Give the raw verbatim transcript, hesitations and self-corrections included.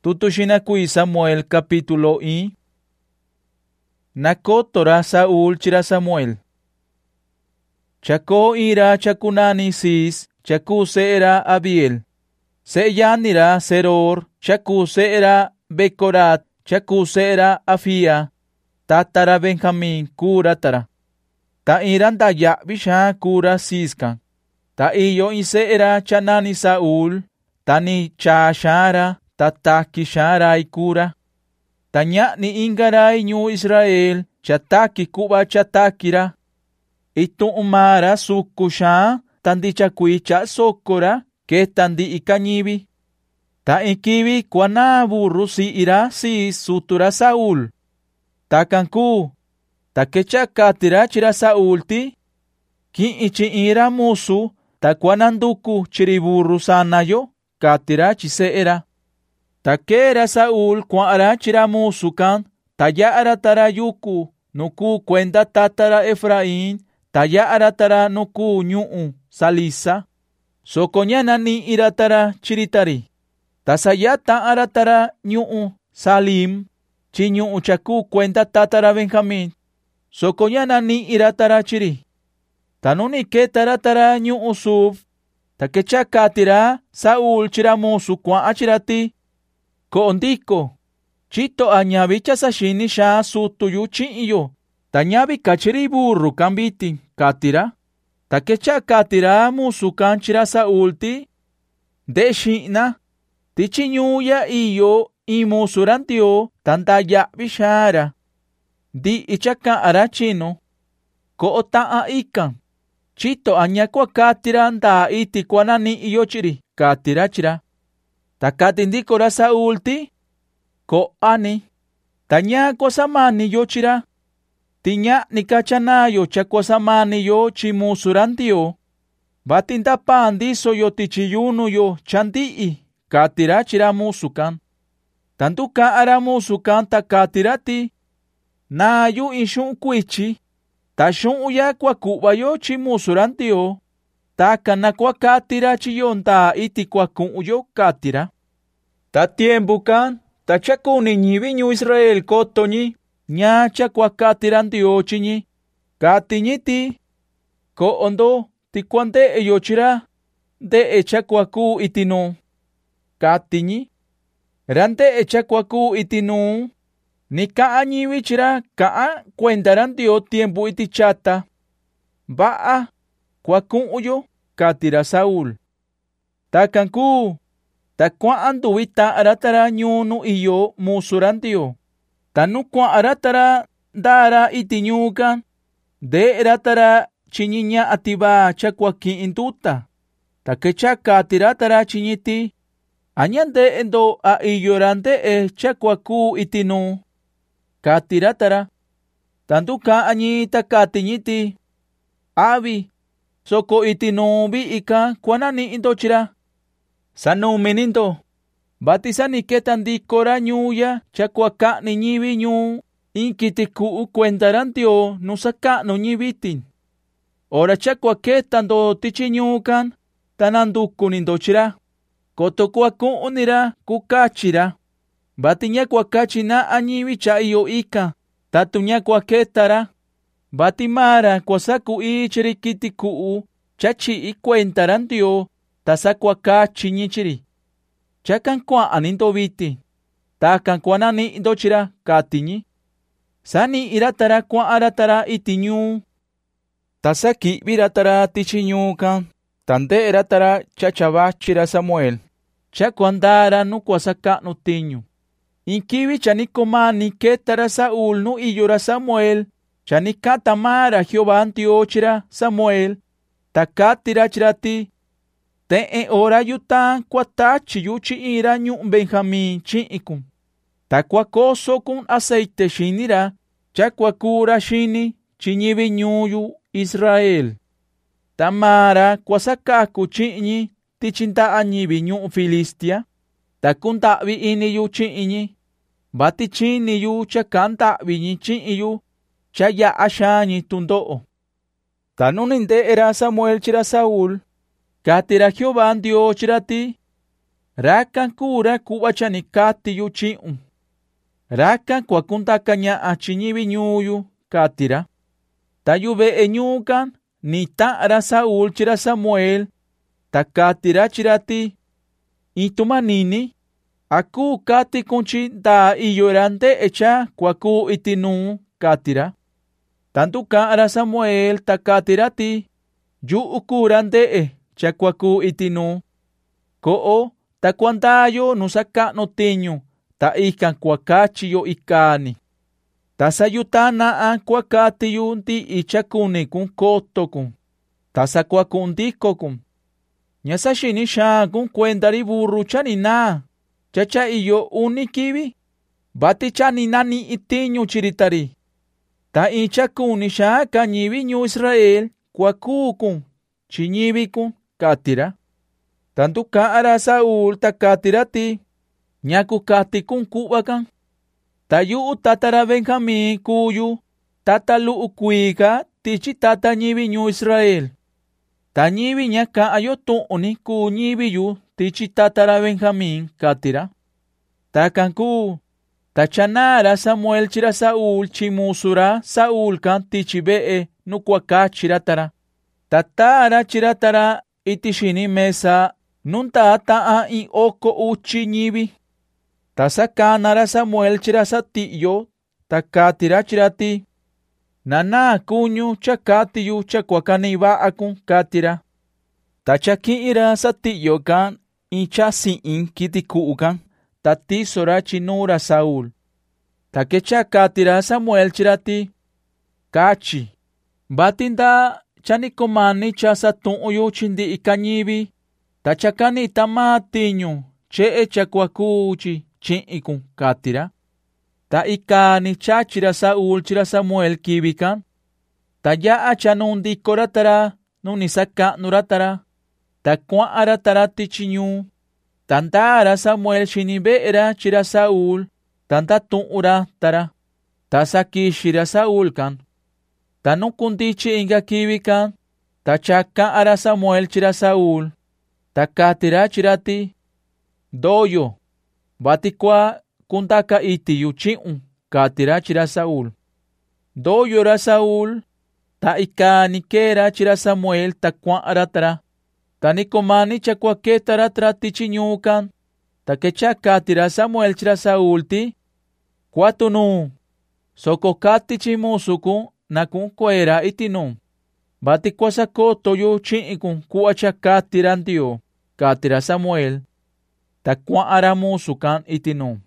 Tutuxinakui Samuel capítulo I. Nakotora Saúl chira Samuel. Chako ira chakunani sis, chaku era Abiel. Seyanira Seror, chaku era Becorat, chaku era Afia. Tatara Benjamín kuratara. Ta iranda ya bisha kura siskan. Ta iyo ise era chanani Saúl, tani chashara. Tataki sharai kura. Tanya ni ingarai nyu Israel, chataki kuba chatakira. Itu umara sukusha, tandi chakuicha sokora, ke tandi ikanyibi. Ta ikibi kwana burru si ira si sutura Saúl. Ta kanku, ta kechakatira chira Saúl ti. Ki ichi ira musu, ta kwananduku chiriburru sanayo, katira chise era. Takera Saúl kwara chiramu sukan, taya aratara yuku, nuku kwenda tatara Efraín, taya aratara nuku nyuu salisa. Sokonyana ni iratara chiritari. Tasayata aratara nyuu salim, chinyuu chaku kwenda tatara Benjamín. Sokonyana ni iratara chiri. Tanuni ke taratara nyuu sub, takechakatira Saúl chiramu sukwa achirati. Koondiko, chito añavicha sashini sha sutuyu chiyo, tañavi kachiri burru kambiti, katira, takecha katira musukan chira Saúlti, de shina, tichinyuya iyo y musurantio, tantaya bishara, di ichaka arachino, koota a ikan, chito añakwa katira nda iti kwanani iyo chiri, katira chira. Takatindikora Saúlti, ko ani, tanya kosamani yo chira, tinya nikachanayo chakosamani yo chimusurantio, batinda pandi soyo tichiyunu yo chandii, katira chira musukan, tantuka ara musukan takatirati, na yu inshun kuichi, tashun uya kwa kuba yo chimusurantio, takana kwa katira chiyonta iti kwa kun yo katira. Ta tiempo kan, ta chakuni nyibi nyu Israel kotoñi, nya chakwa katiran diochiñi, katiñiti, ko ondo, tikwande eyochira, de echakwaku itinu, katiñi, rante echakwaku itinu, ni kaa nyibi chira, kaa cuendaran dio tiempo itichata, baa, kwakun uyo, katira Saúl. Takanku, ta kwa anduita aratara nyunu iyo musurantio. Tanu kwa aratara dara itinyukan. De aratara chininya atiba chakwa ki induta. Ta kecha katiratara chinyiti. Anyande endo a iyorante e chakwa ku itinu. Katiratara. Tanduka anyita katinyiti. Abi. Soko itinu bi ika kwanani indochira. Sanu menindo, batisani ketan di kora nyuya, chakwaka ni nyibi nyu, inkitiku cuentarantio nusaka no nyibitin. Ora chakwa ketan do tichinyukan, tananduku nindochira, kotokwaku unira kukachira. Batinya kwakachina anyibi cha iyo ika, tatunya kwaketara, batimara kwasaku ichirikitiku, chachi i cuentarantio, tasakwa ka chiñichiri. Chakan kwa anindo viti. Takan kwa nani indochira katiñi. Sani iratara kwa aratara itiñu. Tasaki viratara tichiñu kan. Tande iratara chachabachira Samuel. Chakwandara nu kwasaka no tiñu. Inkiwi chanikoma ni ketara Saúl nu iyora Samuel. Chanikatamara Jehová antiochira Samuel. Takatira chirati. Te e ora yuta kwata chiyuchi ira nyu Benjamín chiikum. Takwa koso kun aceite shinira, chakwa kura shini, chinyibi nyuyu Israel. Tamara kwasakaku chiñi, tichinta anyibi nyu Filistia. Takunta vi ini yu chiñi. Bati chini yu chakanta vi chiñi yu, chaya ashani tundo. Tanuninde era Samuel chira Saúl. Katira Jehová Dios chirati. Rakan kura kuwachani katiyu chi'un. Rakan kuakuntakaña achinibi ñuyu katira. Tayu ve'e ñukan ni ta'ra Saúl chira Samuel. Takatira chirati. Itumanini. Aku kati kunchi da iyorante echa kuaku itinu katira. Tanto ka'ra Samuel takatirati. Yu ukurante e cha kuaku itinu. Ko'o takuantayo nusakano tiñu. Ta ikan kuakachiyo ikani. Ta sayutanaan kuakatiyo nti ichakuni kun koto kun. Ta sakuakundiko kun. Nyasa shini sha kun kuendari burru chanina. Chacha iyo unikibi. Bati chanina ni itiñu chiritari. Ta ichakuni sha kanyibi nyu Israel kuaku kun. Chinyibi kun katira. Tanto ka'ra Saúl takatirati. Nyaku kati kun kubakan. Tayu tatara Benjamín kuyu. Tatalu ukuika tichi tata nyibi nyu Israel. Ta nyibi nyaka ayo tu'uni ku nyibi yu tichi tatara Benjamín katira. Takan ku. Tachanara Samuel chira Saúl chimusura Saúl kan tichi be'e nukuaka chiratara. Tatara chiratara itishini mesa nunta ta'a i oko uchi nyibi. Tasakanara Samuel chira satiyo takatira chirati. Nana kunyu chakatiyu chakuakaniba akun katira. Tachakiira satiyo kan icha siin kitiku kan tati sora chinura Saúl. Takecha katira Samuel chirati. Kachi. Batinda chanikomani cha satu'uyu chindi ikanyibi. Tachakani tamatiñu che chakuakuchi chi'ikun katira. Ta ikani chachira Saúl chira Samuel kibikan. Ta ya'a chanundi koratara nunisaka nuratara. Ta kua'ara tarati chinyu. Tantara Samuel shinibe'era chira Saúl. Tanta tu'ura tara. Ta sakishira Saúl kan. Ta nukundichi inga kibikan. Ta chaka'ara Samuel chira Saúl. Ta katira chirati. Doyo. Batikwa kuntaka itiyu chi'un katira chira Saúl. Doyora Saúl. Ta ikani kera chira Samuel ta kua'ara tara. Ta nikomani chakuaketara trati chiñukan. Ta kecha katira Samuel chira Saúl ti. Kuatunu. Sokokati chimusukun nakun kuera itinu. Batikwa sakoto yu chi'ikun kuacha katirantiyo. Katira Samuel. Ta kua'ara musukan itinu.